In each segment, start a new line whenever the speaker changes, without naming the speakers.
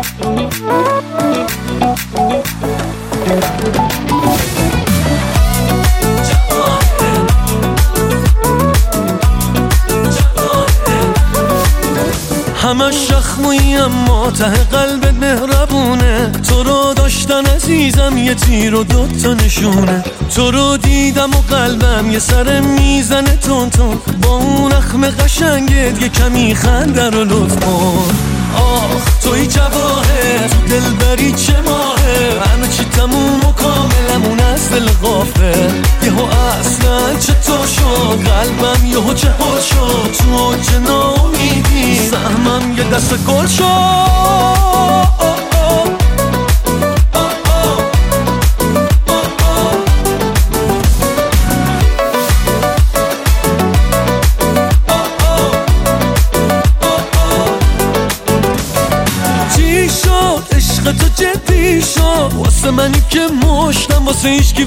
همش شخمویی اما ته قلبت مهربونه، تو رو داشتن عزیزم یه تیر و دوتا نشونه، تو رو دیدم و قلبم یه سر میزنه تون تون، با اون اخم قشنگت یه کمی خنده رو لطف کن. آخ توی جواهر تو دلبری چه ماهه، همه چی تموم و کاملمون از دل غافل، یهو اصلا چطور شد قلبم یهو چهار شد، تو اوج ناامیدی سهمم یه دست گل شد. عشق تو جدی شد واسه منی که مشتم واسه هیچکی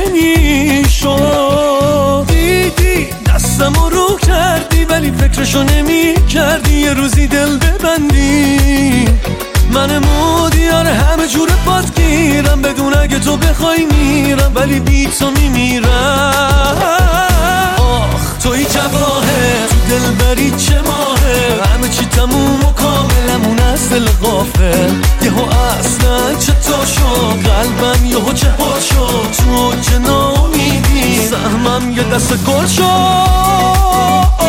نمیشد، دیدی دستمو رو کردی ولی فکرشو نمی کردی یه روزی دل ببندی، من مودیار همه جور پات گیرم، بدون اگه تو بخوای میرم ولی بی تو میمیرم. آخ توی جواهر تو دلبری چه ماهه، همه چی تموم و کاملمون از دل غافل، یهو اصلا چطور شد قلبم یهو چهار شد، تو اوج ناامیدی سهمم یه دست گل شد.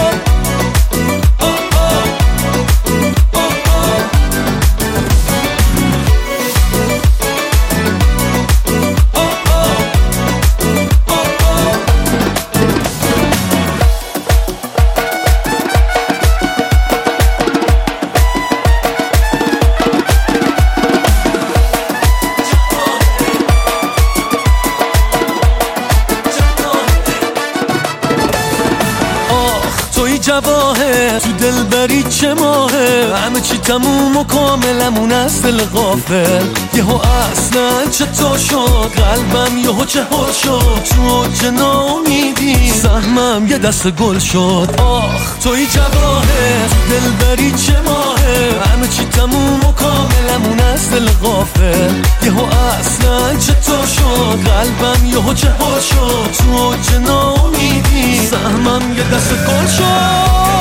جواهر تو دلبری چه ماهه، همه چی تموم و کاملمون از دل غافل، یهو اصلا چطور شد قلبم یهو چهار شد، تو اوج ناامیدی سهمم یه دست گل شد. آخ توی جواهر تو دلبری چه ماهه، همه چی تموم و کاملمون از دل غافل، یهو اصلا چطور شد قلبم یهو چهار شد، تو اوج ناامیدی سهمم یه دست گل شد.